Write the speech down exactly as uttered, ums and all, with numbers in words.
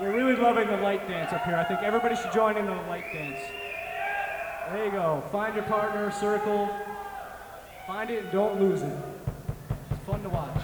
We're really loving the light dance up here. I think everybody should join in on the light dance. There you go. Find your partner, circle. Find it and don't lose it. It's fun to watch.